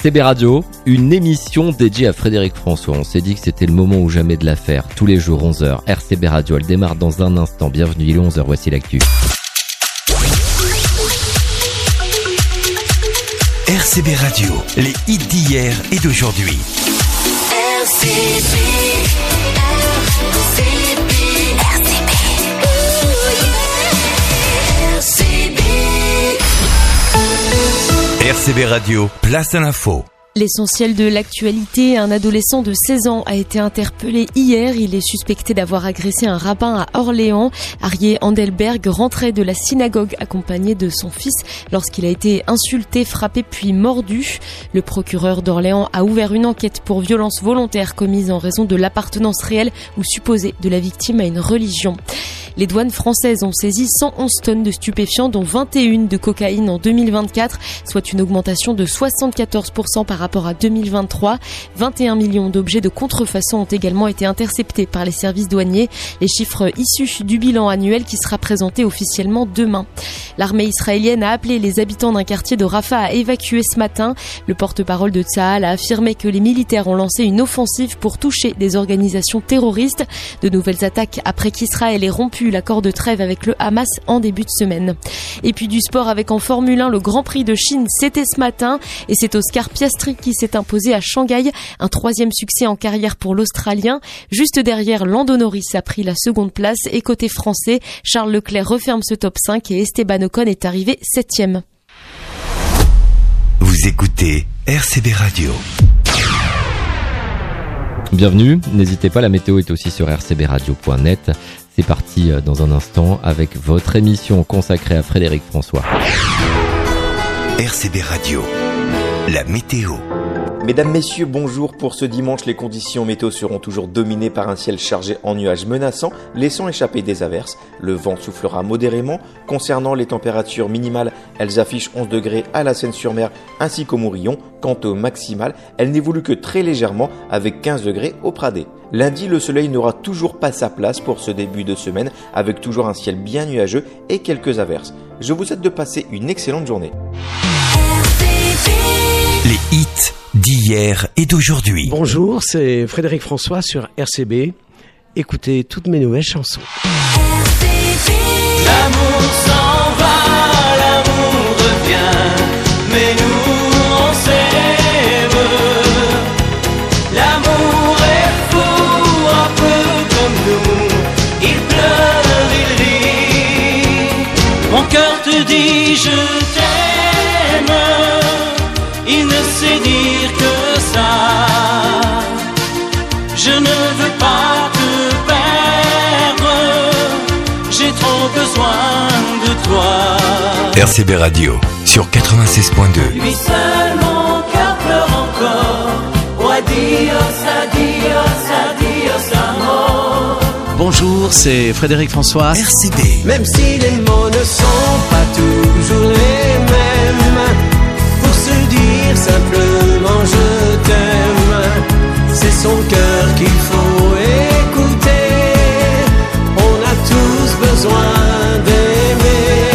RCB Radio, une émission dédiée à Frédéric François. On s'est dit que c'était le moment ou jamais de la faire. Tous les jours 11h, RCB Radio, elle démarre dans un instant. Bienvenue, il est 11h, voici l'actu. RCB Radio, les hits d'hier et d'aujourd'hui. RCB Radio, place à l'info. L'essentiel de l'actualité, un adolescent de 16 ans a été interpellé hier. Il est suspecté d'avoir agressé un rabbin à Orléans. Arié Andelberg rentrait de la synagogue accompagné de son fils lorsqu'il a été insulté, frappé puis mordu. Le procureur d'Orléans a ouvert une enquête pour violence volontaire commise en raison de l'appartenance réelle ou supposée de la victime à une religion. Les douanes françaises ont saisi 111 tonnes de stupéfiants, dont 21 de cocaïne en 2024, soit une augmentation de 74% par rapport à 2023. 21 millions d'objets de contrefaçon ont également été interceptés par les services douaniers. Les chiffres issus du bilan annuel qui sera présenté officiellement demain. L'armée israélienne a appelé les habitants d'un quartier de Rafah à évacuer ce matin. Le porte-parole de Tsahal a affirmé que les militaires ont lancé une offensive pour toucher des organisations terroristes. De nouvelles attaques après qu'Israël ait rompu l'accord de trêve avec le Hamas en début de semaine. Et puis du sport avec en Formule 1, le Grand Prix de Chine, c'était ce matin et c'est Oscar Piastri qui s'est imposé à Shanghai. Un 3e succès en carrière pour l'Australien. Juste derrière, Lando Norris a pris la seconde place et côté français, Charles Leclerc referme ce top 5 et Esteban Ocon est arrivé 7e. Vous écoutez RCB Radio. Bienvenue, n'hésitez pas, la météo est aussi sur rcbradio.net. C'est parti dans un instant avec votre émission consacrée à Frédéric François. RCB Radio, la météo. Mesdames, messieurs, bonjour. Pour ce dimanche, les conditions météo seront toujours dominées par un ciel chargé en nuages menaçants, laissant échapper des averses. Le vent soufflera modérément. Concernant les températures minimales, elles affichent 11 degrés à la Seine-sur-Mer ainsi qu'au Mourillon. Quant aux maximales, elles n'évoluent que très légèrement avec 15 degrés au Pradé. Lundi, le soleil n'aura toujours pas sa place pour ce début de semaine, avec toujours un ciel bien nuageux et quelques averses. Je vous souhaite de passer une excellente journée. Les hits d'hier et d'aujourd'hui. Bonjour, c'est Frédéric François sur RCB. Écoutez toutes mes nouvelles chansons. L'amour s'en va, l'amour revient, mais nous on s'aime. L'amour est fou, un peu comme nous. Il pleure, il rit. Mon cœur te dit je t'aime. Il ne sait dire que ça. Je ne veux pas te perdre. J'ai trop besoin de toi. RCB Radio sur 96.2. Lui seul mon cœur pleure encore. Oh adios, adios, adios amor. Bonjour, c'est Frédéric François. RCB. Même si les mots ne sont pas toujours les mêmes, pour se dire simplement je t'aime, c'est son cœur qu'il faut écouter. On a tous besoin d'aimer.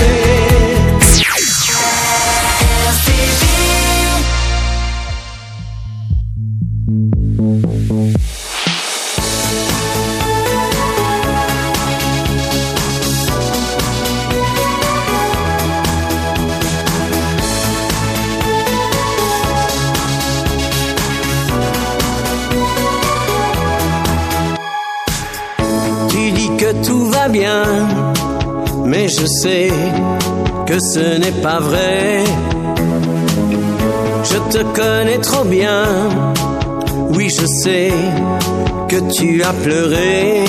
Tu dis que tout va bien, mais je sais que ce n'est pas vrai. Je te connais trop bien, oui je sais que tu as pleuré.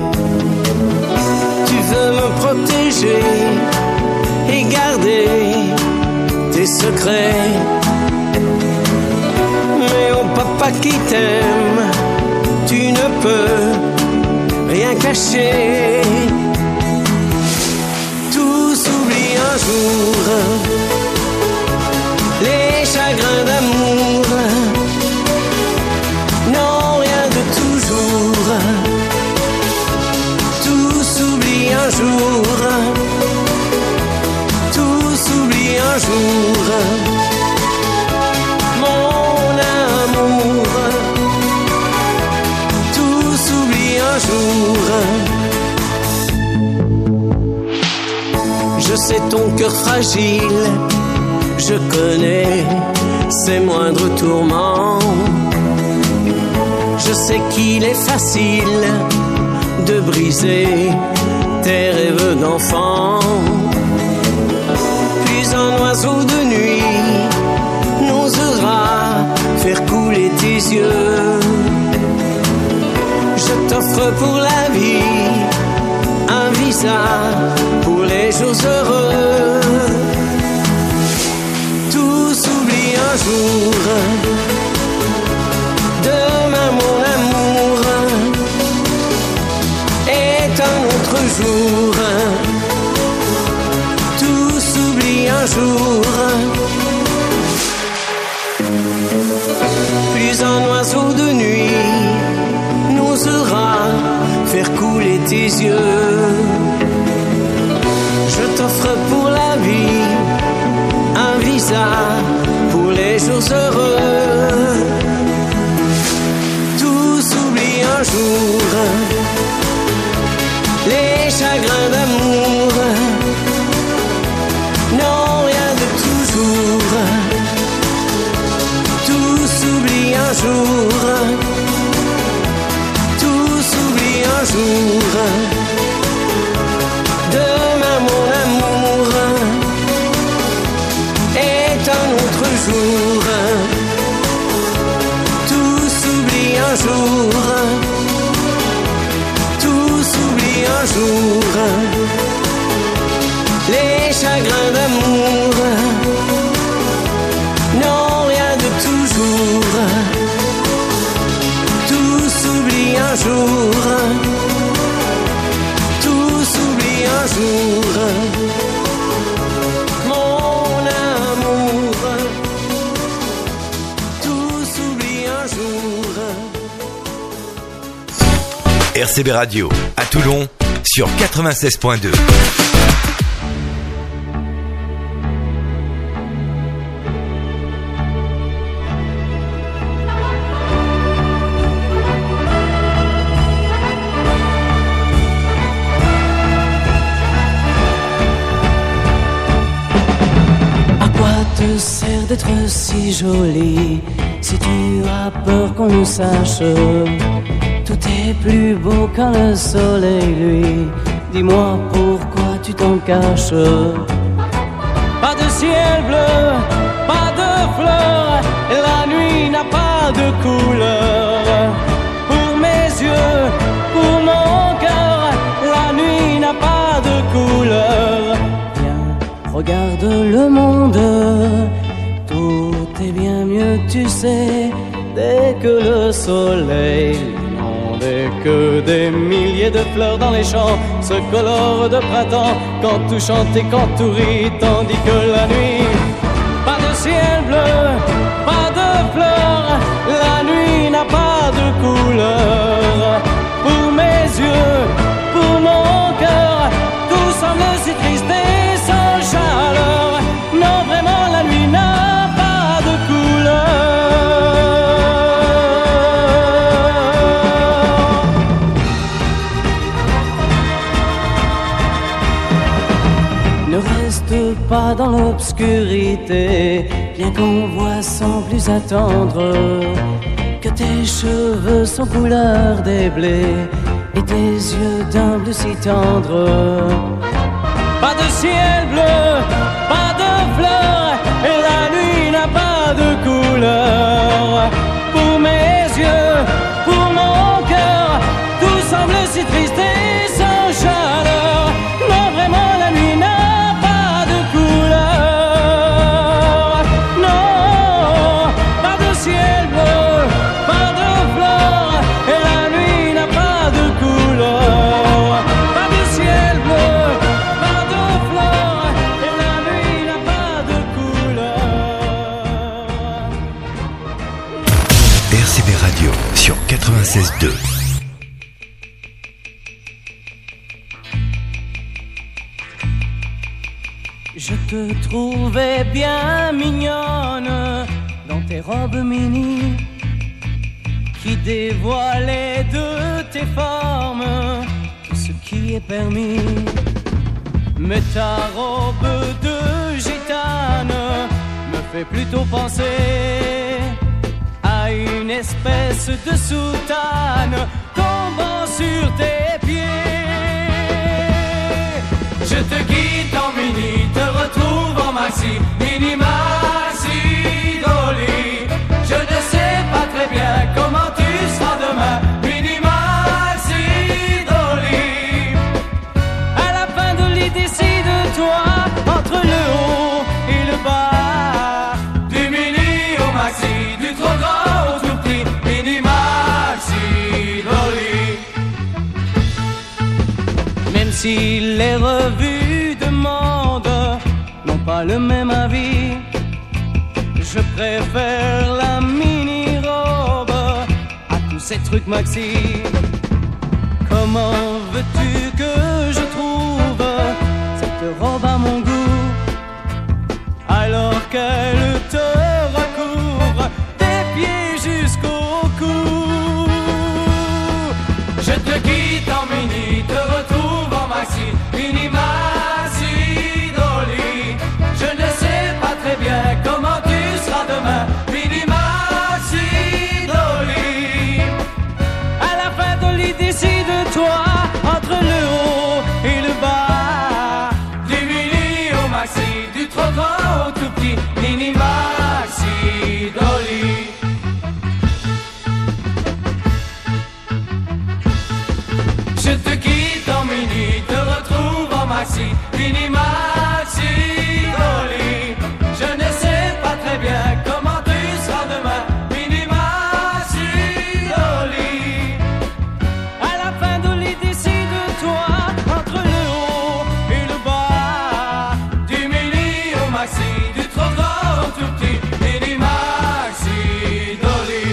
Tu veux me protéger et garder tes secrets, mais au papa qui t'aime, tu ne peux rien cacher. Tout s'oublie un jour, les chagrins d'amour, non rien de toujours. Tout s'oublie un jour, tout s'oublie un jour. Mon c'est ton cœur fragile. Je connais ses moindres tourments. Je sais qu'il est facile de briser tes rêves d'enfant. Puis un oiseau de nuit n'osera faire couler tes yeux. Je t'offre pour la vie un visa pour les jours heureux. Tous oublient un jour. Demain mon amour est un autre jour. Tous oublient un jour. Puis un oiseau de nuit n'osera faire couler tes yeux. Je t'offre pour la vie un visa pour les jours heureux. Tous oublient un jour les chagrins d'amour. Non, rien de toujours. Tous oublient un jour. Tous oublient un jour. Demain mon amour est un autre jour. Tous oublient un jour. Tous oublient un jour les chagrins d'amour. Non, rien de toujours. Tous oublient un jour. Tous oublient un jour. Mon amour. Tous oublient un jour. RCB Radio, à Toulon, sur 96.2. Te sert d'être si jolie si tu as peur qu'on nous sache. Tout est plus beau quand le soleil lui. Dis-moi pourquoi tu t'en caches. Pas de ciel bleu, pas de fleurs, la nuit n'a pas de couleur. Pour mes yeux, pour mon cœur, la nuit n'a pas de couleur. Regarde le monde, tout est bien mieux, tu sais. Dès que le soleil inonde et que des milliers de fleurs dans les champs se colorent de printemps, quand tout chante et quand tout rit, tandis que la nuit, pas de ciel bleu, pas de fleurs, la nuit n'a pas de couleur. Pour mes yeux, pour mon cœur, tout semble si triste et sans chaleur. Non, vraiment, la nuit n'a pas de couleur. Ne reste pas dans l'obscurité, bien qu'on voit sans plus attendre que tes cheveux sont couleur des blés et tes yeux d'un bleu si tendre. Pas de ciel bleu, pas de fleurs, et la nuit n'a pas de couleur. Pour mes yeux, pour mon cœur, tout semble si triste et sans chaleur. Non, vraiment, la nuit n'a pas de couleur. Non, pas de ciel bleu, pas de fleurs, et la nuit n'a pas de couleur. Pas de ciel bleu, pas de fleurs, et la nuit n'a pas de couleur. RCB Radio, sur 96.2. Je te trouvais bien mignonne dans tes robes mini qui dévoilaient de tes formes tout ce qui est permis. Mais ta robe de gitane me fait plutôt penser à une espèce de soutane tombant sur tes pieds. Je te quitte en mini, te retrouve en maxi, mini maxi dolly. Je ne sais pas très bien comment tu seras demain, mini maxi dolly. À la fin de lit, décide-toi entre le haut et le bas, du mini au maxi, du trop grand au tout petit, mini maxi dolly. Même si les revues de mode n'ont pas le même avis, je préfère la mini-robe à tous ces trucs maxi. Comment veux-tu que je trouve cette robe à mon goût, alors qu'elle te recouvre des pieds jusqu'au cou? Je te quitte en mini, te retrouve en maxi, mini maxi dolly. Je ne sais pas très bien comment tu seras demain, mini maxi dolly. À la fin de lit, décide-toi entre le haut et le bas, du mini au maxi, du trop grand au tout petit, mini maxi dolly. Je te quitte en mini, te retrouve en maxi, mini maxi dolly. Je ne sais pas très bien comment tu seras demain, mini maxi dolly. À la fin de lit, décide-toi entre le haut et le bas, du mini au maxi, du trop grand au tout petit, mini maxi dolly.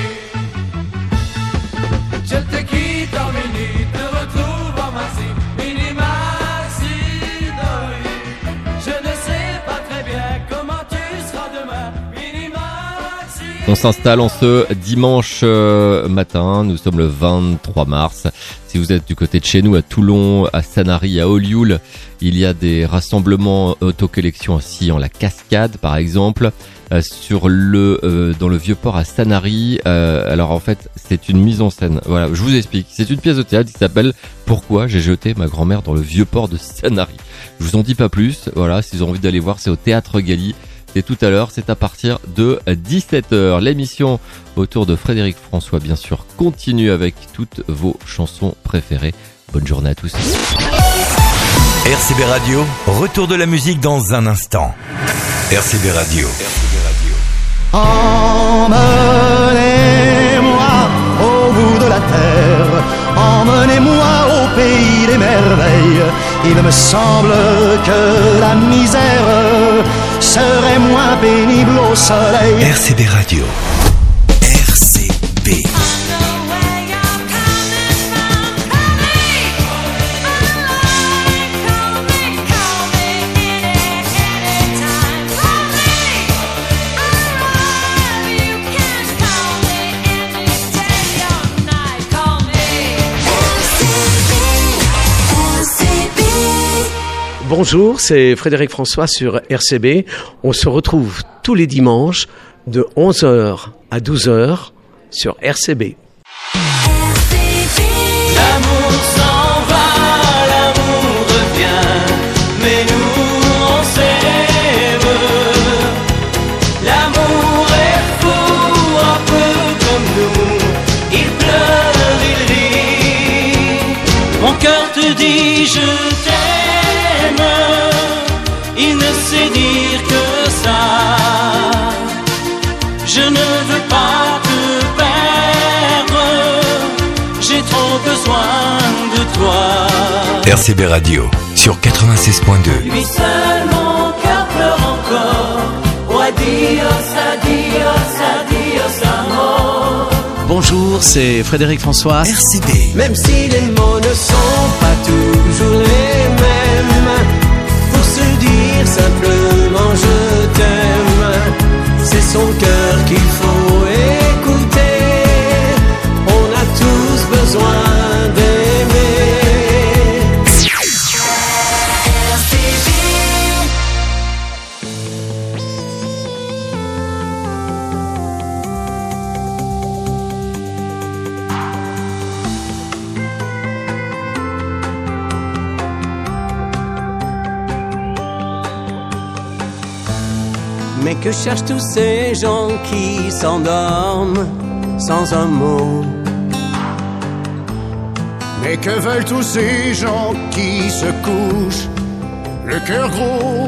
Je te quitte en mini, te retrouve en maxi, mini maxi dolly. Je ne sais pas très bien comment tu seras demain, mini maxi. On s'installe en ce dimanche matin, nous sommes le 23 mars. Si vous êtes du côté de chez nous, à Toulon, à Sanary, à Olioul, il y a des rassemblements autocollection aussi en la Cascade par exemple, sur dans le Vieux-Port à Sanary. Alors en fait, c'est une mise en scène. Voilà, je vous explique. C'est une pièce de théâtre qui s'appelle Pourquoi j'ai jeté ma grand-mère dans le Vieux-Port de Sanary. Je vous en dis pas plus. Voilà, s'ils ont envie d'aller voir, c'est au Théâtre Galy. C'est tout à l'heure, c'est à partir de 17h. L'émission autour de Frédéric François, bien sûr, continue avec toutes vos chansons préférées. Bonne journée à tous. RCB Radio, retour de la musique dans un instant. RCB Radio. Emmenez-moi au bout de la terre, emmenez-moi au pays des merveilles. Il me semble que la misère serait moins pénible au soleil. RCB Radio. RCB. Bonjour, c'est Frédéric François sur RCB. On se retrouve tous les dimanches de 11h à 12h sur RCB. L'amour s'en va, l'amour revient, mais nous on s'aime. L'amour est fou, un peu comme nous. Il pleure, il rit. Mon cœur te dit je t'aime. Il ne sait dire que ça. Je ne veux pas te perdre. J'ai trop besoin de toi. RCB Radio sur 96.2. Lui seul mon cœur pleure encore. Oh adios, adios, adios amor. Bonjour, c'est Frédéric François. RCB. Même si les mots ne sont pas toujours les mêmes, pour se dire simplement je t'aime, c'est son cœur qu'il faut écouter. On a tous besoin d'aimer. RCB. Mais que cherchent tous ces gens qui s'endorment sans un mot? Mais que veulent tous ces gens qui se couchent le cœur gros?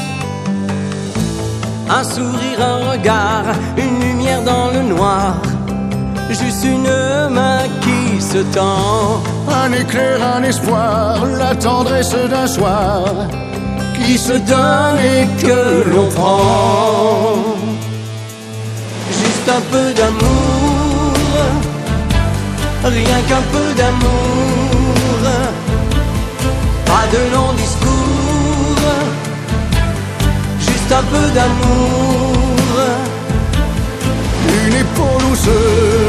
Un sourire, un regard, une lumière dans le noir, juste une main qui se tend. Un éclair, un espoir, la tendresse d'un soir qui se donne et que l'on prend. Juste un peu d'amour, rien qu'un peu d'amour, pas de longs discours, juste un peu d'amour. Une épaule où se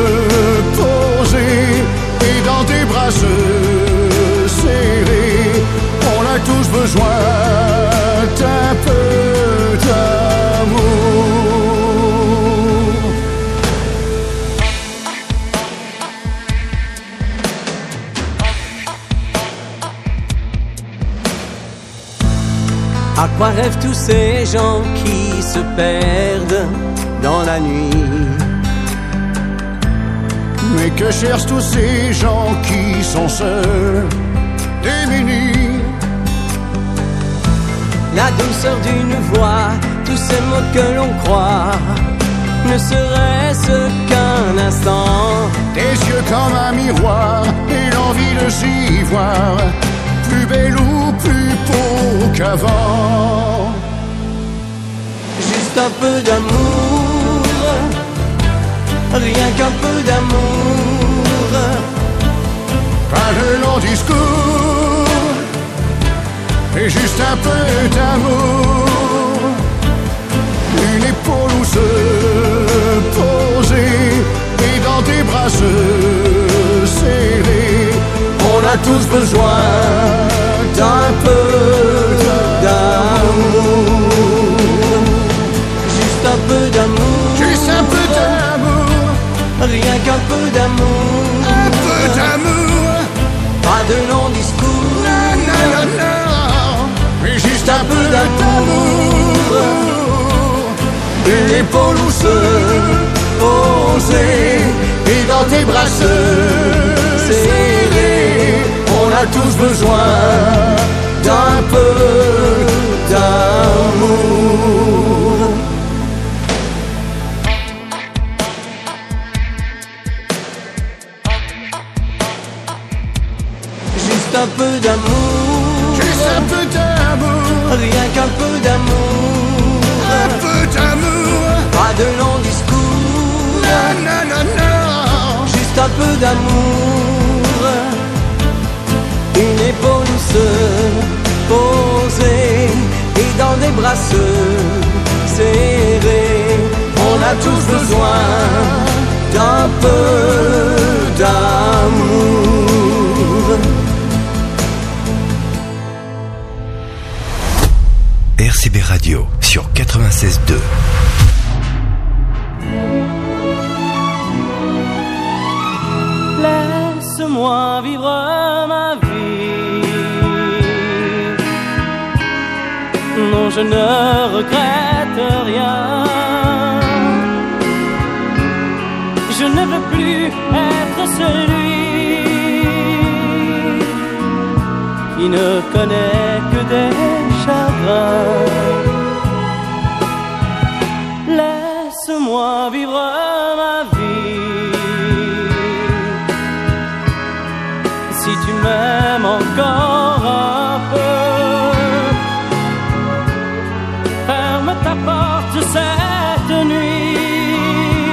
poser et dans tes bras se serrer. On a tous besoin d'un peu d'amour. À quoi rêvent tous ces gens qui se perdent dans la nuit? Mais que cherchent tous ces gens qui sont seuls, démunis? La douceur d'une voix, tous ces mots que l'on croit, ne serait-ce qu'un instant. Des yeux comme un miroir et l'envie de s'y voir, plus belle ou plus beau qu'avant. Juste un peu d'amour, rien qu'un peu d'amour, pas de longs discours, et juste un peu d'amour. Une épaule où se poser et dans tes bras se serrer. On a tous besoin d'un peu d'amour. juste un peu d'amour, Juste un peu d'amour, rien qu'un peu d'amour, un peu d'amour. pas de longs discours, Non, mais juste un peu d'amour. Une épaule où se poser et dans tes bras se serrer. On a tous besoin d'un peu d'amour. Juste un peu d'amour, Juste un peu d'amour, rien qu'un peu d'amour, un peu d'amour. pas de longs discours, Non. juste un peu d'amour. Une épaule où se poser et dans des bras se serrer. On a tous besoin d'un peu d'amour. RCB Radio sur 96.2. Laisse-moi vivre ma vie. Non, je ne regrette rien. Je ne veux plus être celui qui ne connaît que des chagrins. Laisse-moi vivre ma vie. Si tu m'aimes encore un peu, ferme ta porte cette nuit.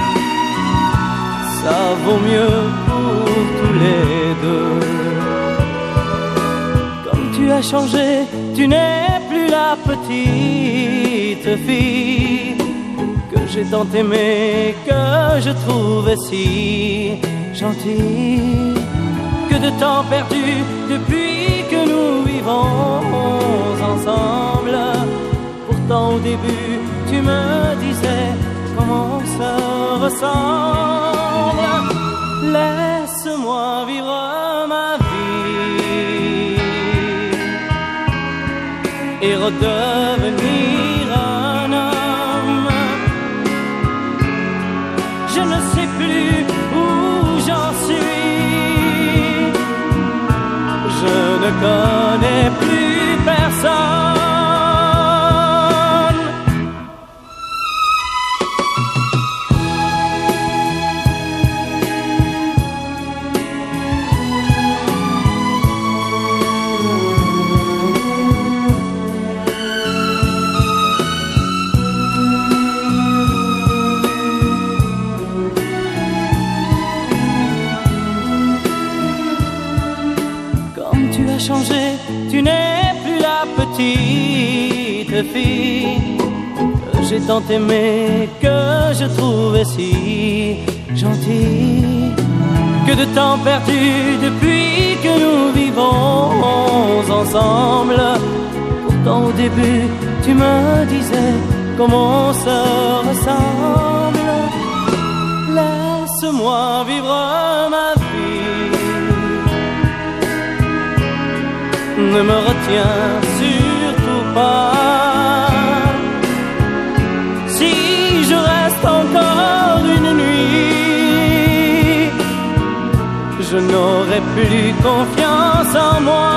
Ça vaut mieux pour tous les deux. Comme tu as changé, tu n'es plus la petite fille que j'ai tant aimée, que je trouvais si gentille. Que de temps perdu depuis que nous vivons ensemble. Pourtant au début tu me disais comment on se ressemble. Laisse-moi vivre ma vie et redevenir un homme. je ne sais plus où j'en suis. Je ne connais plus personne. Changé, tu n'es plus la petite fille que j'ai tant aimée, que je trouvais si gentille. Que de temps perdu depuis que nous vivons ensemble. Pourtant au début tu me disais comment on se ressemble. Laisse-moi vivre ma vie, ne me retiens surtout pas. Si je reste encore une nuit, je n'aurai plus confiance en moi.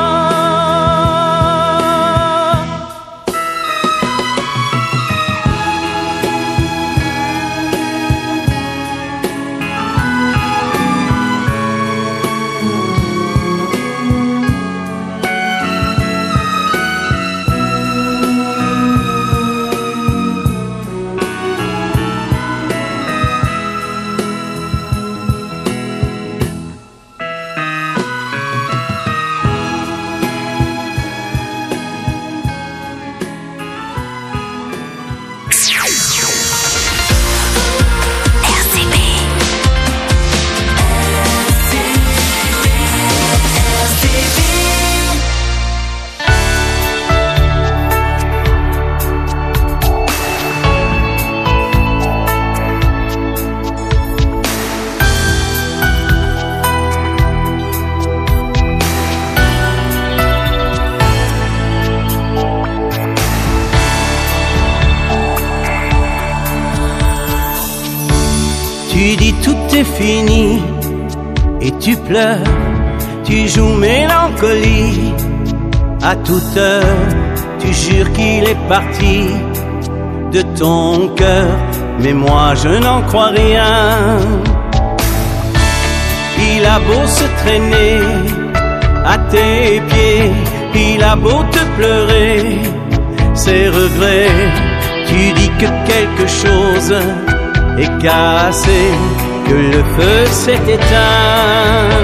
Tu dis tout est fini et tu pleures, tu joues mélancolie à toute heure. Tu jures qu'il est parti de ton cœur, mais moi je n'en crois rien. Il a beau se traîner à tes pieds, il a beau te pleurer ses regrets. Tu dis que quelque chose est cassé, que le feu s'est éteint.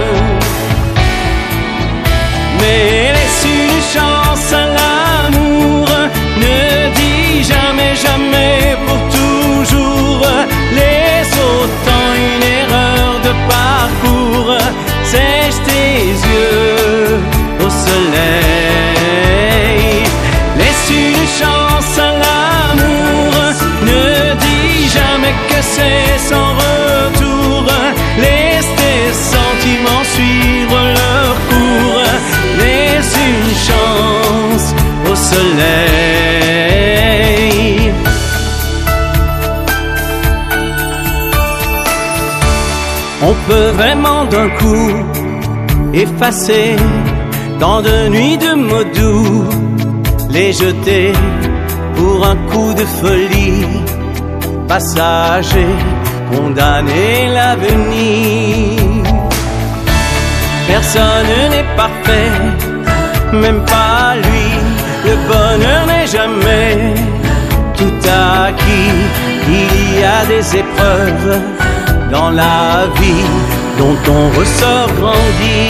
Mais laisse une chance à l'amour, ne dis jamais, jamais pour toujours. Laisse autant une erreur de parcours, sèche tes yeux au soleil. Laisse une chance à l'amour, ne dis jamais que c'est sans retour. Laisse tes sentiments suivre leur cours. Laisse une chance au soleil. On peut vraiment d'un coup effacer tant de nuits de mots doux, les jeter pour un coup de folie passager, condamner l'avenir. Personne n'est parfait, même pas lui. Le bonheur n'est jamais tout acquis. Il y a des épreuves dans la vie dont on ressort grandi.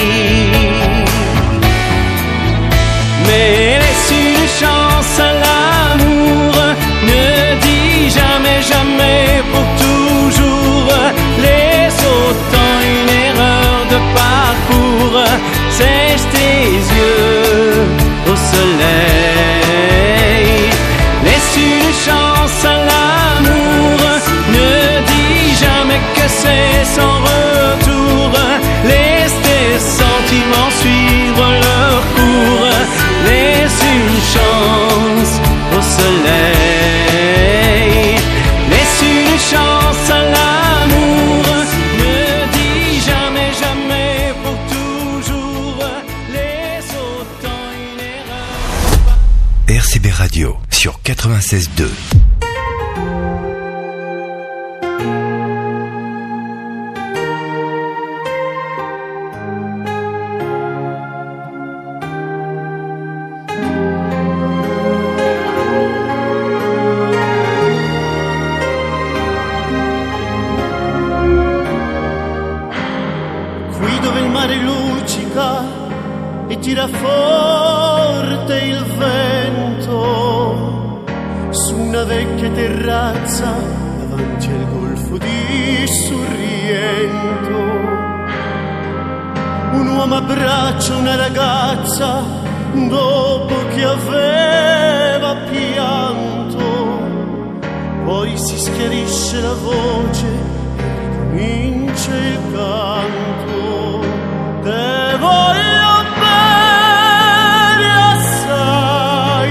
Mais laisse une chance à l'amour, ne dis jamais, jamais pour toujours. Laisse autant une erreur de parcours, sèche tes yeux au soleil. Laisse une chance à l'amour, ne dis jamais que c'est sans retour. Laisse tes sentiments suivre leur cours. Laisse une chance au soleil. Laisse une Radio sur 96.2. Qui dove il mare luccica e tira forte il vento, su una vecchia terrazza davanti al golfo di Sorrento, un uomo abbraccia una ragazza dopo che aveva pianto, poi si schiarisce la voce e ricomincia il canto. Te voglio bene assai,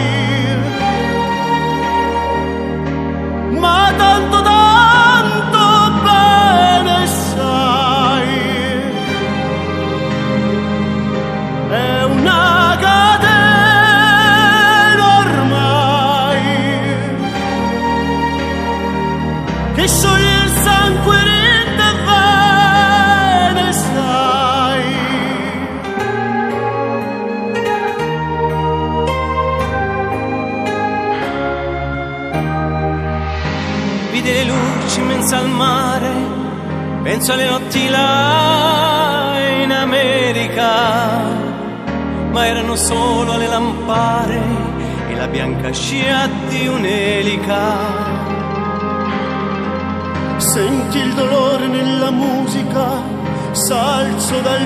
ma tanto bene sai, è una catena ormai che scioglie il sangue in te bene sai. Vide le luci in mezzo al mare, penso alle notti là in America, ma erano solo le lampare e la bianca scia di un'elica. Senti il dolore nella musica, s'alzo dal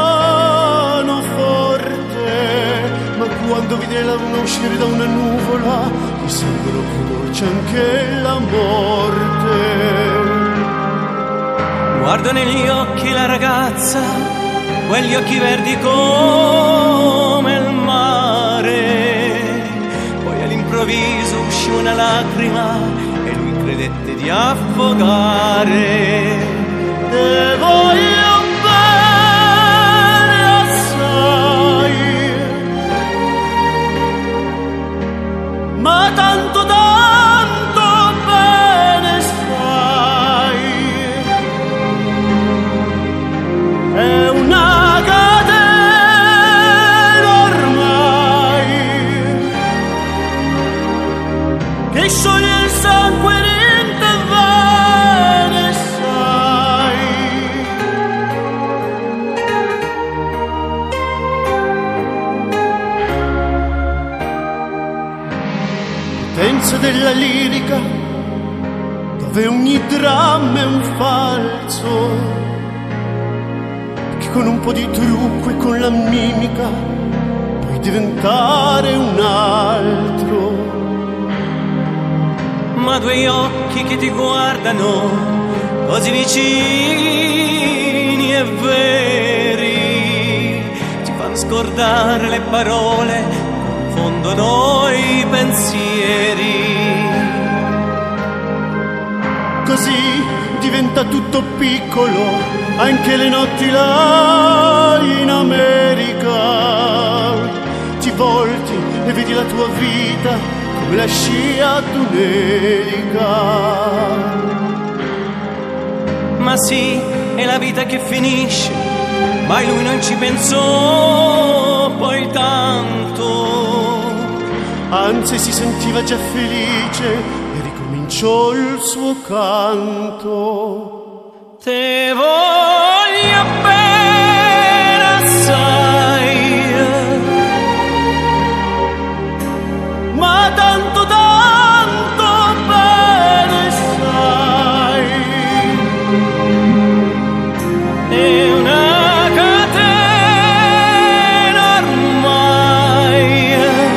pianoforte, ma quando vide la luna uscire da una nuvola, mi sembrò più dolce anche la morte. Guardo negli occhi la ragazza, quegli occhi verdi come il mare, poi all'improvviso uscì una lacrima e lui credette di affogare. Te voglio bene assai, ma tanto bene sai, è una catena ormai che scioglie il sangue in te bene sai. Potenza della lirica, dove ogni dramma è un falso, che con un po' di trucco e con la mimica puoi diventare un altro. Ma due occhi che ti guardano così vicini e veri ti fanno scordare le parole, confondono i pensieri. Così diventa tutto piccolo, anche le notti là in America. Ti volti e vedi la tua vita come la scia d'un'elica. Ma sì, è la vita che finisce, ma lui non ci pensò poi tanto, anzi si sentiva già felice e ricominciò il suo canto. Te voglio bene assai, ma tanto bene sai, è una catena ormai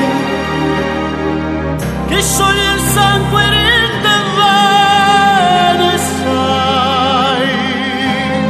che scioglie il sangue in te bene sai.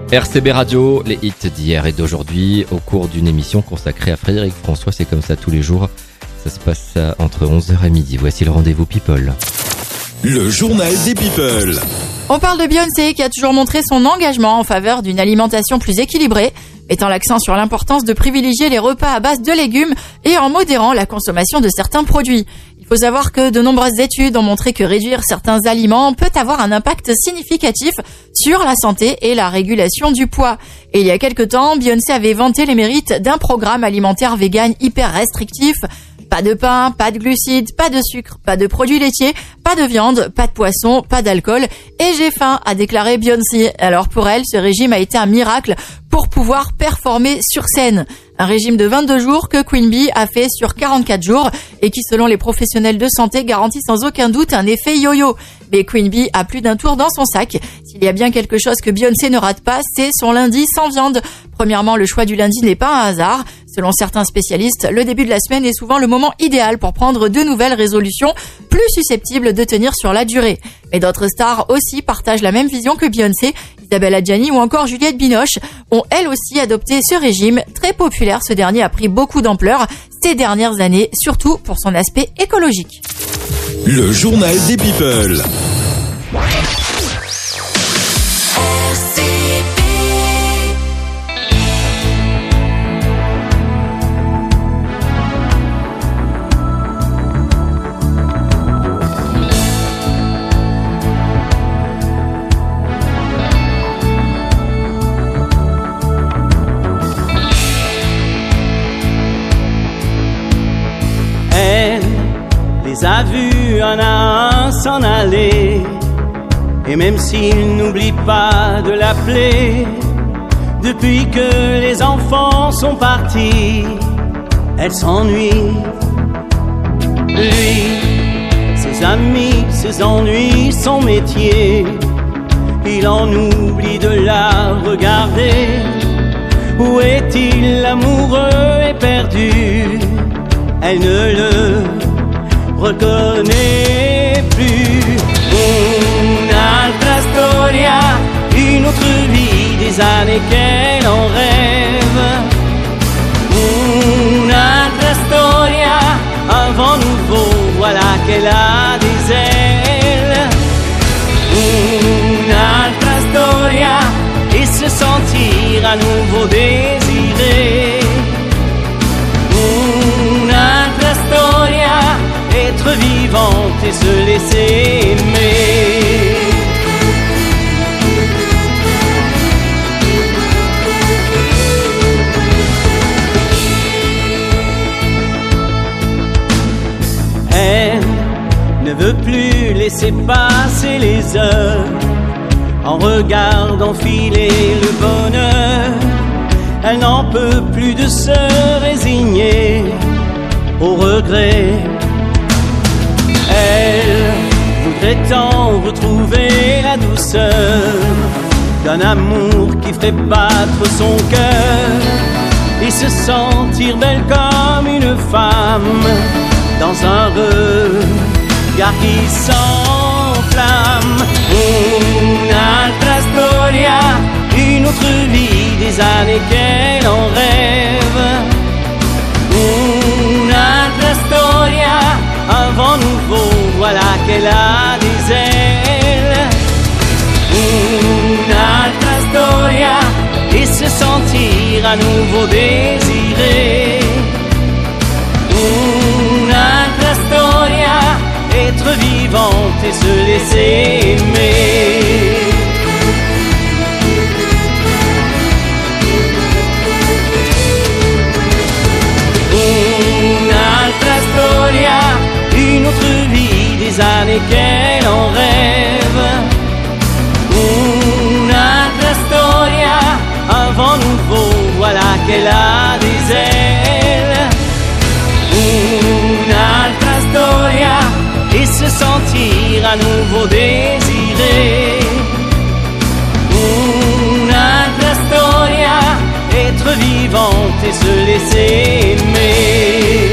RCB Radio, les hits d'hier et d'aujourd'hui au cours d'une émission consacrée à Frédéric François. C'est comme ça tous les jours. Ça se passe entre 11h et midi. Voici le rendez-vous People. Le journal des People. On parle de Beyoncé qui a toujours montré son engagement en faveur d'une alimentation plus équilibrée, mettant l'accent sur l'importance de privilégier les repas à base de légumes et en modérant la consommation de certains produits. Il faut savoir que de nombreuses études ont montré que réduire certains aliments peut avoir un impact significatif sur la santé et la régulation du poids. Et il y a quelque temps, Beyoncé avait vanté les mérites d'un programme alimentaire vegan hyper restrictif. Pas de pain, pas de glucides, pas de sucre, pas de produits laitiers, pas de viande, pas de poisson, pas d'alcool. Et j'ai faim, a déclaré Beyoncé. Alors pour elle, ce régime a été un miracle pour pouvoir performer sur scène. Un régime de 22 jours que Queen Bee a fait sur 44 jours et qui, selon les professionnels de santé, garantit sans aucun doute un effet yo-yo. Mais Queen Bee a plus d'un tour dans son sac. S'il y a bien quelque chose que Beyoncé ne rate pas, c'est son lundi sans viande. Premièrement, le choix du lundi n'est pas un hasard. Selon certains spécialistes, le début de la semaine est souvent le moment idéal pour prendre de nouvelles résolutions plus susceptibles de tenir sur la durée. Mais d'autres stars aussi partagent la même vision que Beyoncé. Isabelle Adjani ou encore Juliette Binoche ont elles aussi adopté ce régime très populaire. Ce dernier a pris beaucoup d'ampleur ces dernières années, surtout pour son aspect écologique. Le journal des People. A vu un à un s'en aller, et même s'il n'oublie pas de l'appeler, depuis que les enfants sont partis, elle s'ennuie. Lui, ses amis, ses ennuis, son métier, il en oublie de la regarder. Où est-il l'amoureux éperdu? Elle ne le reconnaît plus. Un'altra storia, une autre vie, des années qu'elle en rêve. Un'altra storia, un vent nouveau, voilà qu'elle a des ailes. Un'altra storia, et se sentir à nouveau désiré. Un'altra storia, être vivante et se laisser aimer. Elle ne veut plus laisser passer les heures en regardant filer le bonheur. Elle n'en peut plus de se résigner au regret. Elle voudrait tant retrouver la douceur d'un amour qui ferait battre son cœur et se sentir belle comme une femme dans un regard qui s'enflamme. Un'altra storia, une autre vie, des années qu'elle en rêve. Un'altra storia, un vent nouveau, voilà qu'elle a des ailes. Un'altra storia, et se sentir à nouveau désiré. Un'altra storia, être vivante et se laisser aimer. Un'altra storia, une autre vie, des années qu'elle en rêve. Un'altra storia, un vent nouveau, voilà qu'elle a des ailes. Un'altra storia, et se sentir à nouveau désiré. Un'altra storia, être vivante et se laisser aimer.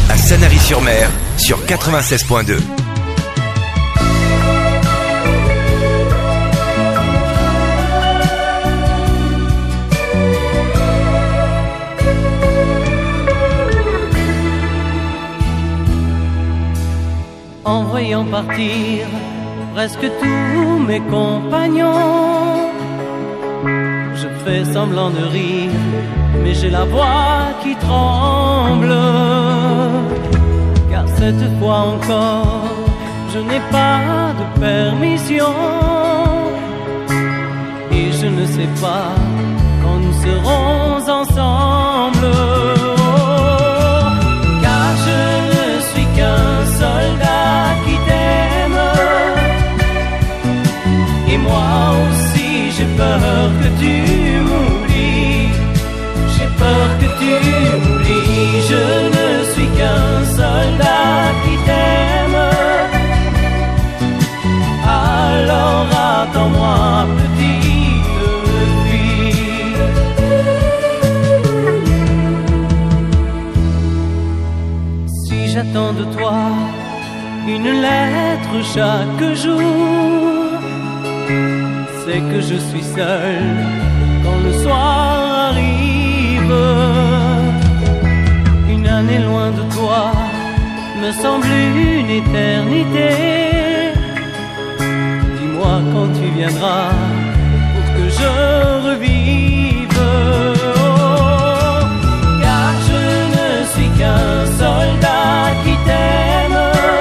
à Sanary-sur-Mer sur 96.2. En voyant partir presque tous mes compagnons, je fais semblant de rire, mais j'ai la voix qui tremble. Car cette fois encore, je n'ai pas de permission, et je ne sais pas quand nous serons ensemble. Car je ne suis qu'un soldat qui t'aime, et moi aussi j'ai peur que tu m'oublies. J'ai peur que tu m'oublies. Je ne suis qu'un soldat qui t'aime. Alors attends-moi, petite fille. Si j'attends de toi une lettre chaque jour, c'est que je suis seul quand le soir arrive. Une année loin de toi me semble une éternité. Dis-moi quand tu viendras pour que je revive. Oh, car je ne suis qu'un soldat qui t'aime,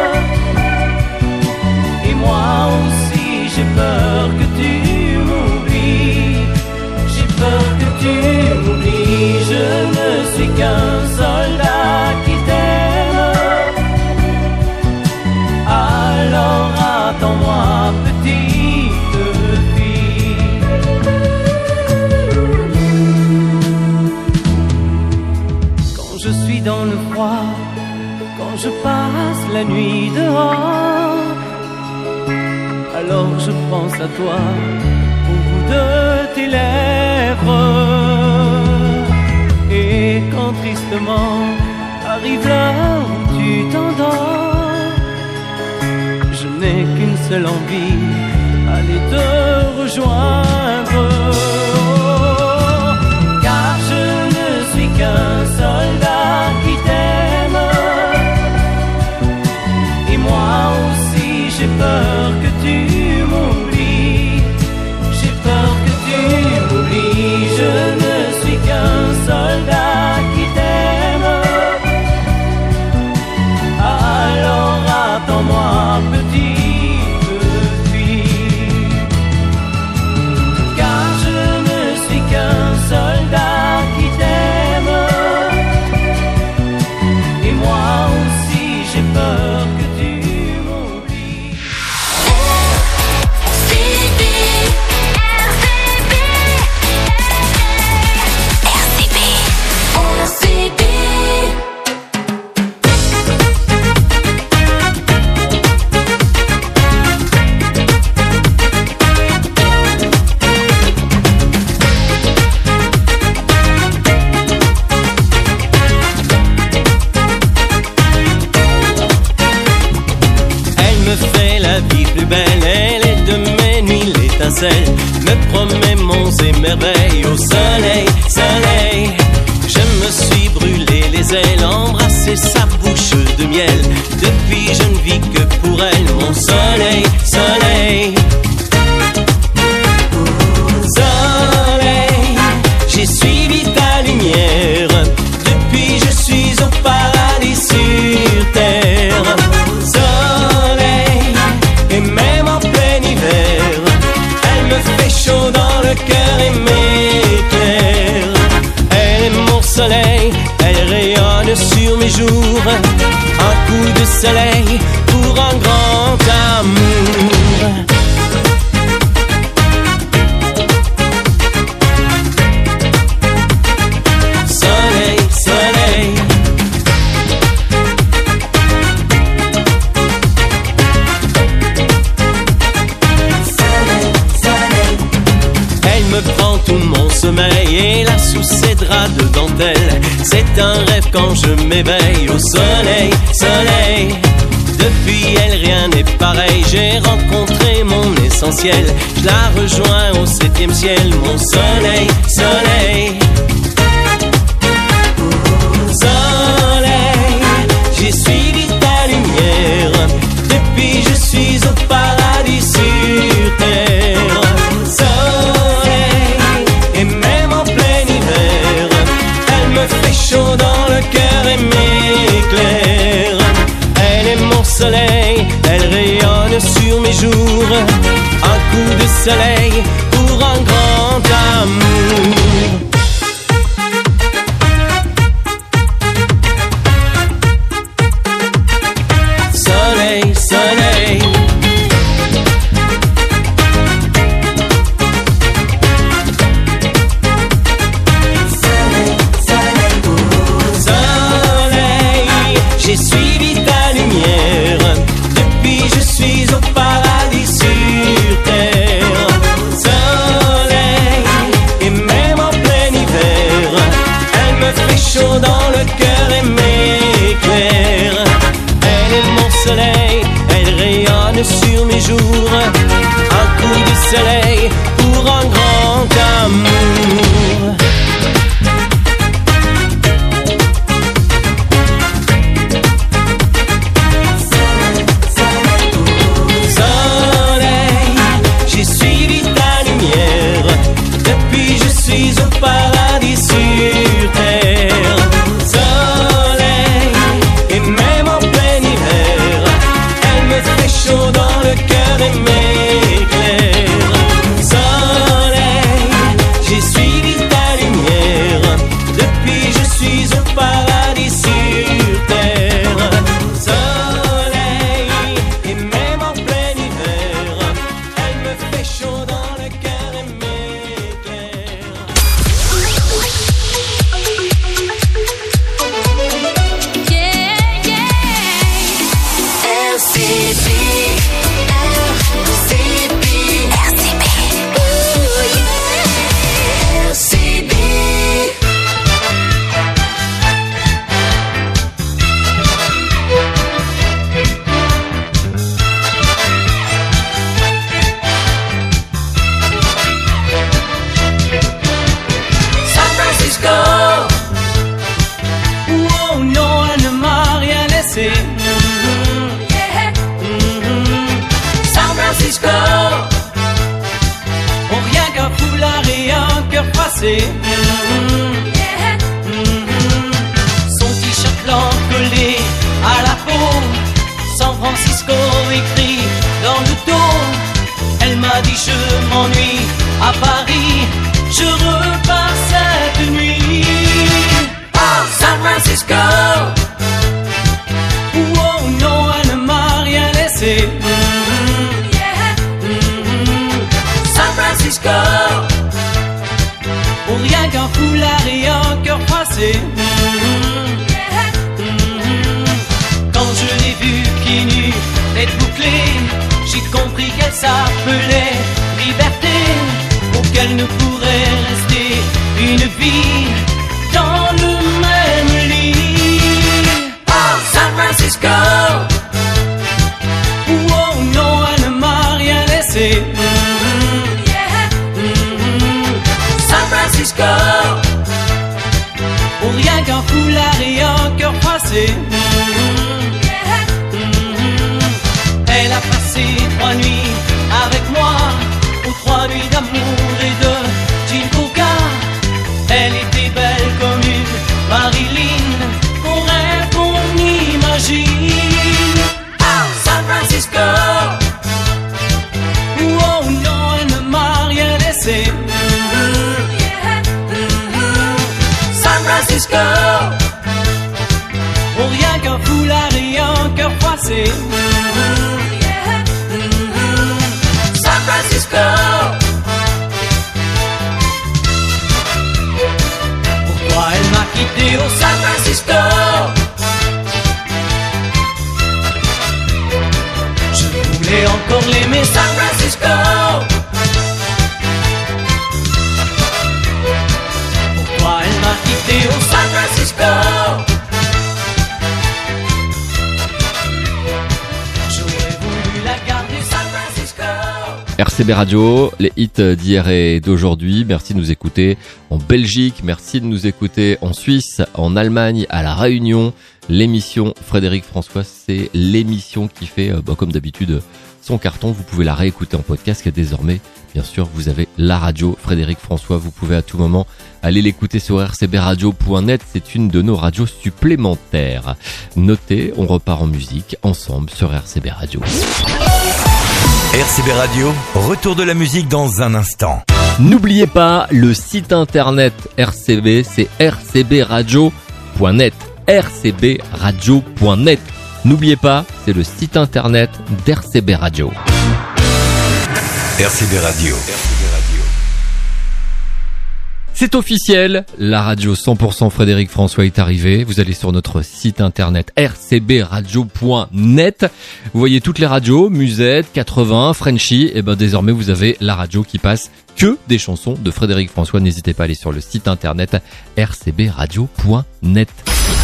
et moi aussi j'ai peur que tu m'oublies. J'ai peur que tu m'oublies. Je ne suis qu'un soldat qui t'aime. Alors attends-moi, petite fille. Quand je suis dans le froid, quand je passe la nuit dehors, alors je pense à toi au bout de tes lèvres. Et quand tristement arrive l'heure où tu t'endors, je n'ai qu'une seule envie, aller te rejoindre. Car je ne suis qu'un soldat qui t'aime, et moi aussi j'ai peur que tu m'oublies. J'ai peur que tu m'oublies. Je ne suis qu'un soldat qui t'aime. Alors attends-moi, petite fille. Car je ne suis qu'un soldat qui t'aime, et moi aussi j'ai peur que tu m'oublies. Elle est de mes nuits l'étincelle, me promet monts et merveilles au soleil, soleil. Je me suis brûlé les ailes, embrassé sa bouche de miel. Depuis je ne vis que pour elle, mon soleil, soleil. Soleil, j'ai suivi ta lumière, depuis je suis au paradis sur terre. Soleil, et même en plein hiver, elle me fait chaud dans le cœur et m'éclaire. Elle est mon soleil, elle rayonne sur mes jours. Un coup de soleil pour un grand amour. Soleil, soleil. Elle me prend tout mon sommeil et là sous ses draps de dentelle, C'est un rêve quand je m'éveille au soleil, soleil. Depuis elle rien n'est pareil. J'ai rencontré mon essentiel. Je la rejoins au 7e ciel. Mon soleil, soleil. Soleil, j'ai suivi ta lumière. Depuis je suis au paradis sur terre. Soleil, et même en plein hiver, elle me fait chaud dans le cœur et m'éclaire. Elle est mon soleil, elle rayonne sur mes jours. Un coup de soleil pour un grand amour. Soleil, soleil. Soleil, j'ai suivi ta lumière. Depuis je suis au paradis sur terre. Soleil, et même en plein hiver, elle me fait chaud dans le cœur et m'éclaire. Elle est mon soleil, elle rayonne sur mes jours. Un coup de soleil pour un grand amour. Soleil, j'ai suivi ta lumière. Depuis je suis au paradis sur terre. Soleil, et même en plein hiver, elle me fait chaud dans le cœur et m'éclaire. Soleil, j'ai suivi ta lumière. Depuis je suis au paradis sur terre. Soleil, et même en plein hiver, elle me fait chaud dans le cœur et m'éclaire. RCB, RCB, RCB. Ooh, yeah. RCB. San Francisco. Oh non, elle ne m'a rien laissé. San Francisco. Oh, rien qu'un foulard et un cœur froissé. Son t-shirt blanc collé à la peau. San Francisco écrit dans le dos. Elle m'a dit je m'ennuie à Paris. Je repars cette nuit. Oh, San Francisco. Oh non, elle ne m'a rien laissé. San Francisco. Oh, rien qu'un foulard et un cœur froissé. Quand je l'ai vue pieds nus, tête bouclée, j'ai compris qu'elle s'appelait liberté. Oh, qu'elle ne pourrait rester une vie dans le même lit. Oh, San Francisco. Oh non, elle ne m'a rien laissé. San Francisco. Oh, rien qu'un foulard et un cœur froissé. Elle a passé 3 nuits avec moi, aux 3 nuits d'amour et de Jim Coca. Elle était belle comme une Marilyn, qu'on rêve, qu'on imagine. Oh, San Francisco. Oh non, elle ne m'a rien laissé. San Francisco. Oh, rien qu'un foulard et un cœur froissé. San Francisco. Pourquoi elle m'a quitté au San Francisco. Je voulais encore l'aimer, San Francisco. Pourquoi elle m'a quitté au San Francisco. Francisco. J'aurais voulu la gare du San Francisco. RCB Radio, les hits d'hier et d'aujourd'hui. Merci de nous écouter en Belgique, merci de nous écouter en Suisse, en Allemagne, à La Réunion. L'émission Frédéric François, c'est l'émission qui fait, comme d'habitude, son carton. Vous pouvez la réécouter en podcast et désormais, bien sûr, vous avez la radio Frédéric François. Vous pouvez à tout moment aller l'écouter sur rcbradio.net. C'est une de nos radios supplémentaires. Notez, on repart en musique ensemble sur RCB Radio. RCB Radio, retour de la musique dans un instant. N'oubliez pas le site internet RCB, c'est rcbradio.net. rcbradio.net. N'oubliez pas, c'est le site internet d'RCB Radio. RCB Radio. C'est officiel, la radio 100% Frédéric François est arrivée. Vous allez sur notre site internet rcbradio.net. Vous voyez toutes les radios, Musette, 80, Frenchy. Et désormais vous avez la radio qui passe que des chansons de Frédéric François. N'hésitez pas à aller sur le site internet rcbradio.net.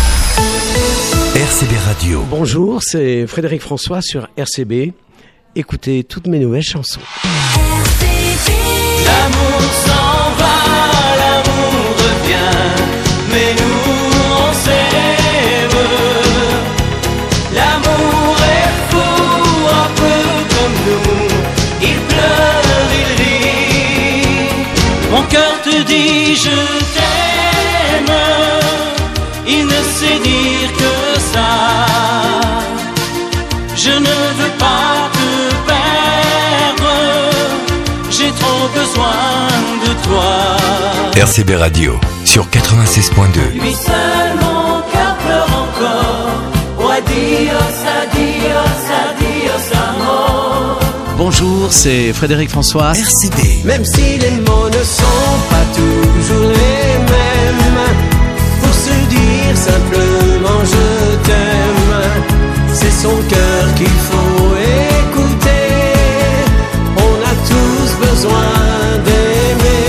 RCB Radio. Bonjour, c'est Frédéric François sur RCB. Écoutez toutes mes nouvelles chansons. L'amour s'en va, l'amour revient, mais nous on s'aime. L'amour est fou, un peu comme nous. Il pleure, il rit. Mon cœur te dit je t'aime. Il ne sait dire que ça. Je ne veux pas te perdre. J'ai trop besoin de toi. RCB Radio sur 96.2. Lui seul mon cœur pleure encore. Oh adios, adios, adios amor. Bonjour, c'est Frédéric François. RCB. Même si les mots ne sont pas toujours les mêmes, pour se dire simplement je t'aime, c'est son cœur qu'il faut écouter. On a tous besoin d'aimer.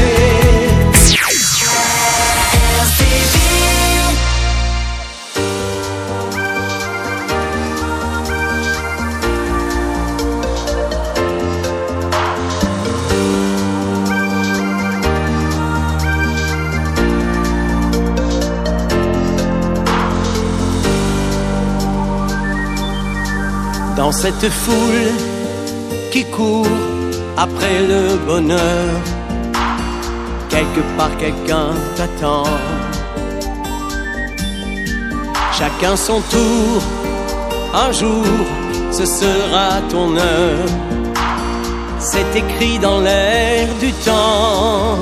Dans cette foule qui court après le bonheur, quelque part quelqu'un t'attend. Chacun son tour, un jour ce sera ton heure. C'est écrit dans l'air du temps.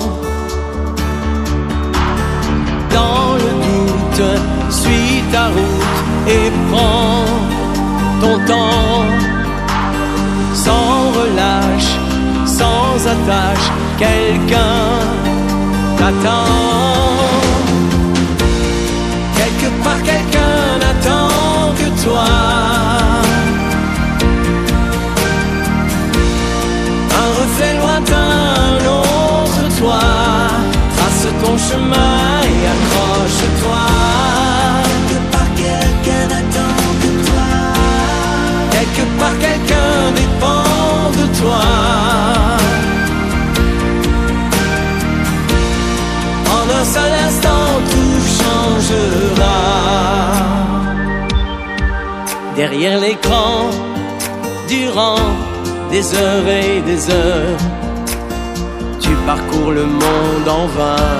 Dans le doute, suis ta route et prends ton temps, sans relâche, sans attache, quelqu'un t'attend. Quelque part quelqu'un n'attend que toi. Un reflet lointain, un autre toi. Trace ton chemin et accroche-toi. Quelque part quelqu'un n'attend que toi. Quelque part quelqu'un dépend de toi. En un seul instant tout changera. Derrière l'écran, durant des heures et des heures, tu parcours le monde en vain.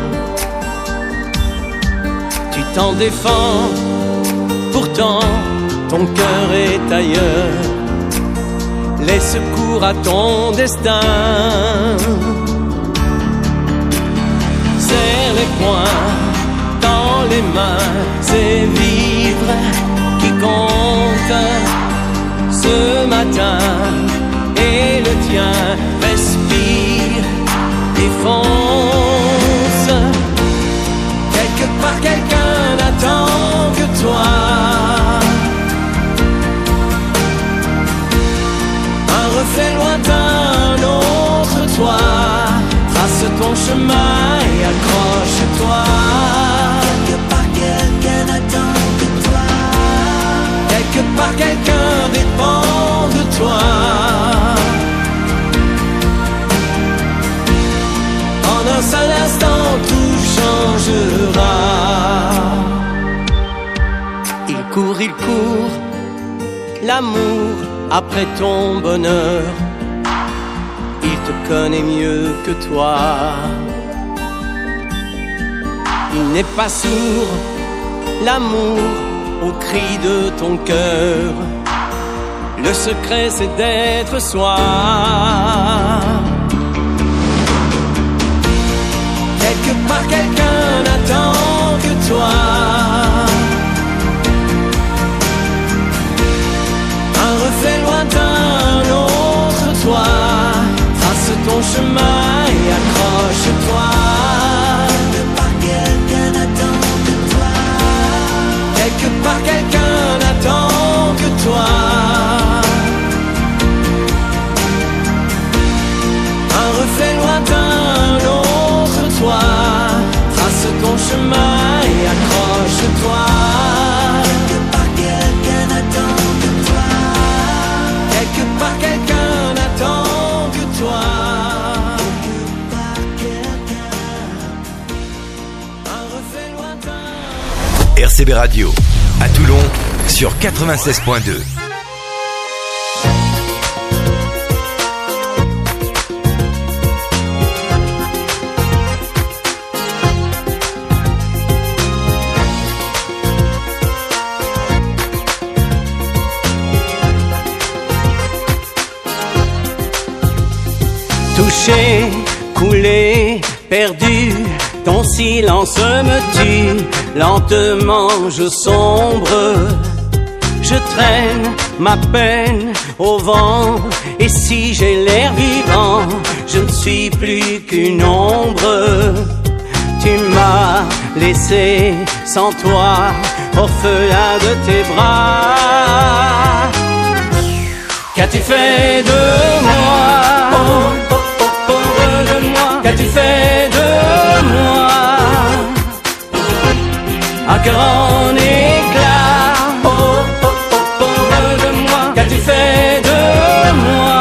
Tu t'en défends, pourtant ton cœur est ailleurs. Laisse cours à ton destin. Serre les poings dans les mains, c'est vivre qui compte. Ce matin et le tien, respire et fonce. Quelque part quelqu'un n'attend que toi. Un reflet lointain, un autre toi. Trace ton chemin et accroche-toi. Quelque part quelqu'un dépend de toi. En un seul instant, tout changera. Il court, l'amour après ton bonheur. Il te connaît mieux que toi. Il n'est pas sourd, l'amour, au cri de ton cœur. Le secret c'est d'être soi. Quelque part quelqu'un n'attend que toi. Un reflet lointain, un autre toi. Trace ton chemin et accroche-toi. Quelque part quelqu'un n'attend que toi. Quelque part quelqu'un n'attend que toi. Un reflet lointain, un autre toi. Trace ton chemin et accroche-toi. Quelque part quelqu'un n'attend que toi. Quelque part quelqu'un n'attend que toi. Quelque part quelqu'un. Un reflet lointain. RCB Radio, à Toulon, sur 96.2. Touché, coulé, perdu, ton silence me tue. Lentement je sombre, je traîne ma peine au vent. Et si j'ai l'air vivant, je ne suis plus qu'une ombre. Tu m'as laissé sans toi, orphelin de tes bras. Qu'as-tu fait de moi? Qu'as-tu fait de moi? Un cœur en éclat. Pauvre de moi. Qu'as-tu fait de moi?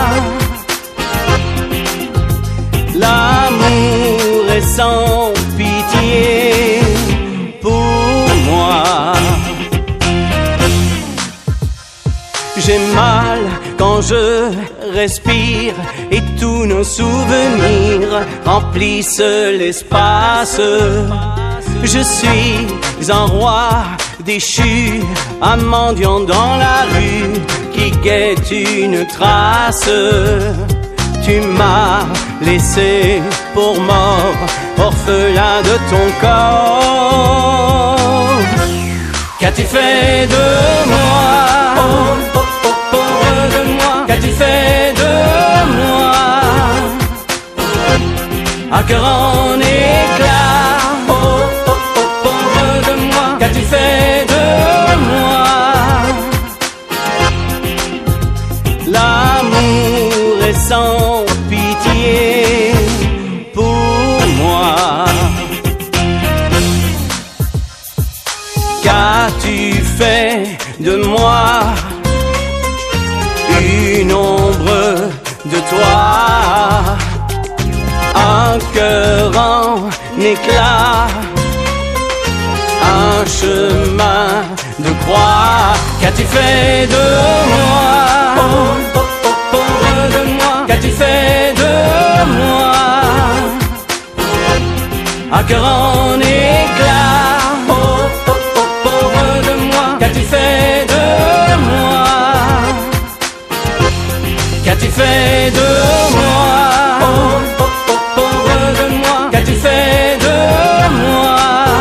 L'amour est sans pitié pour moi. J'ai mal quand je respire et tous nos souvenirs remplissent l'espace. Je suis un roi déchu, un mendiant dans la rue qui guette une trace. Tu m'as laissé pour mort, orphelin de ton corps. Qu'as-tu fait de moi? Pauvre de moi. Qu'as-tu fait de moi? Un cœur en éclat. Pauvre de moi. Qu'as-tu fait de moi? L'amour est sans pitié pour moi. Qu'as-tu fait de moi? Une ombre de toi, un cœur en éclat, un chemin de croix. Qu'as-tu fait de moi? Pauvre de moi. Qu'as-tu fait de moi? Un cœur en éclat. Pauvre de moi. Qu'as-tu fait de moi? Qu'as-tu fait de moi? Pauvre de moi. Qu'as-tu fait de moi?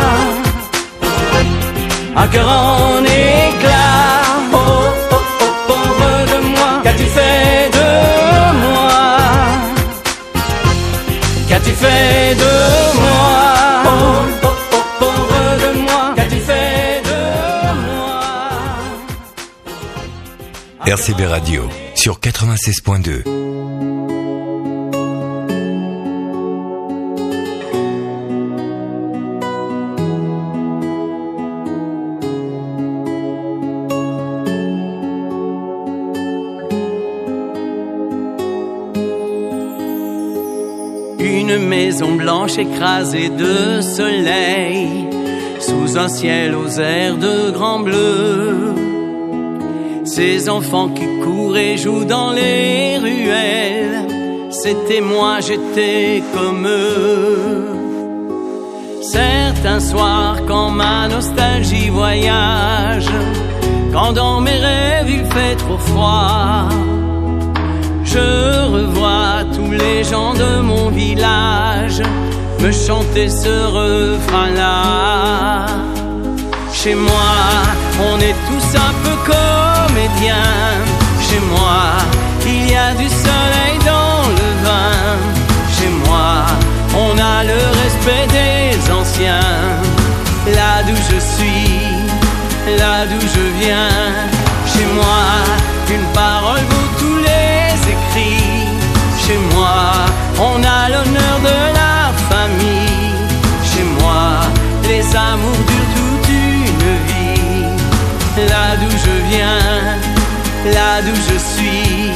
Un cœur en éclat. Pauvre de moi. Qu'as-tu fait de moi? Qu'as-tu fait de moi? Pauvre de moi. Qu'as-tu fait de moi? RCB Radio, sur 96.2. Une maison blanche écrasée de soleil, sous un ciel aux airs de grand bleu. Ces enfants qui courent et jouent dans les ruelles, c'était moi, j'étais comme eux. Certains soirs quand ma nostalgie voyage, quand dans mes rêves il fait trop froid, je revois tous les gens de mon village me chanter ce refrain-là. Chez moi, on est tous un peu comédiens. Chez moi, il y a du soleil dans le vin. Chez moi, on a le respect des anciens. Là d'où je suis, là d'où je viens. Chez moi, une parole vaut tous les écrits. Chez moi, on a l'honneur de la famille. Chez moi, les amours durent toute une vie. Là d'où je viens, là d'où je suis.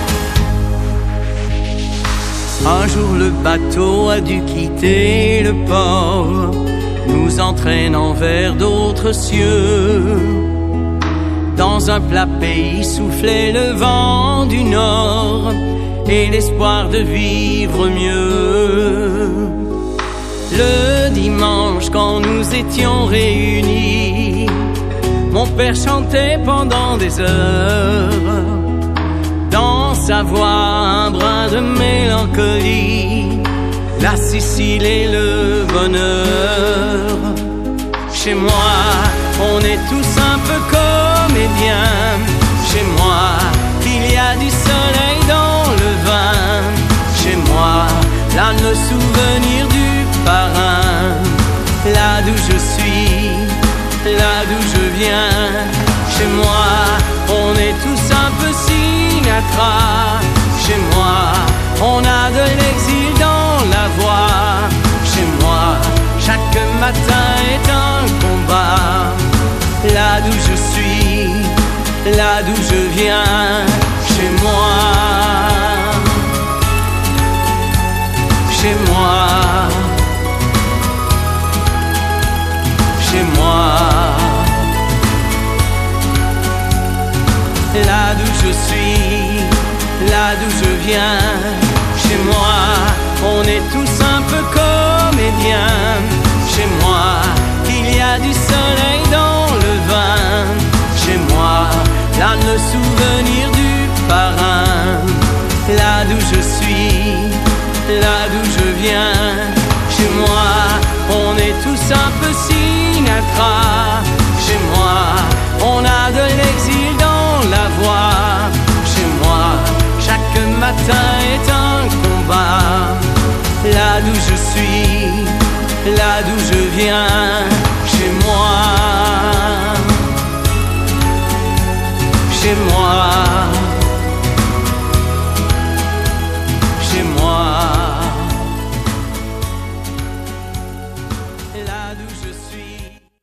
Un jour le bateau a dû quitter le port, nous entraînant vers d'autres cieux. Dans un plat pays soufflait le vent du nord et l'espoir de vivre mieux. Le dimanche quand nous étions réunis, mon père chantait pendant des heures. Dans sa voix un brin de mélancolie, la Sicile et le bonheur. Chez moi, on est tous un peu comédiens. Chez moi, il y a du soleil dans le vin. Chez moi, là le souvenir du parrain. Là d'où je suis, là d'où je viens. Chez moi, on est tous un peu Sinatra. Chez moi, on a de l'exil dans la voix. Chez moi, chaque matin est un combat. Là d'où je suis, là d'où je viens. Chez moi, chez moi, chez moi. Là d'où je suis, là d'où je viens. Chez moi, on est tous un peu comédiens. Chez moi, il y a du soleil dans le vin. Chez moi, là le souvenir du parrain. Là d'où je suis, là d'où je viens. Chez moi, on est tous un peu Sinatra. Chez moi, on a de l'exil dans la voix. Chez moi, chaque matin est un combat. Là d'où je suis, là d'où je viens.